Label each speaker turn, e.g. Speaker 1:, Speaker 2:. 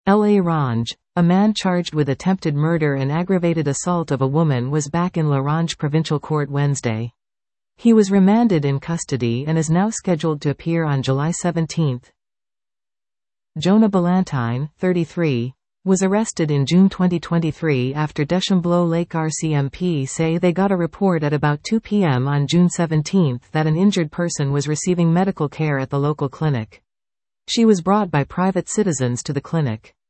Speaker 1: L'Orange. A man charged with attempted murder and aggravated assault of a woman was back in L'Orange Provincial Court Wednesday. He was remanded in custody and is now scheduled to appear on July 17. Jonah Ballantyne, 33, was arrested in June 2023 after Deschambault-Lake RCMP say they got a report at about 2 p.m. on June 17 that an injured person was receiving medical care at the local clinic. She was brought by private citizens to the clinic.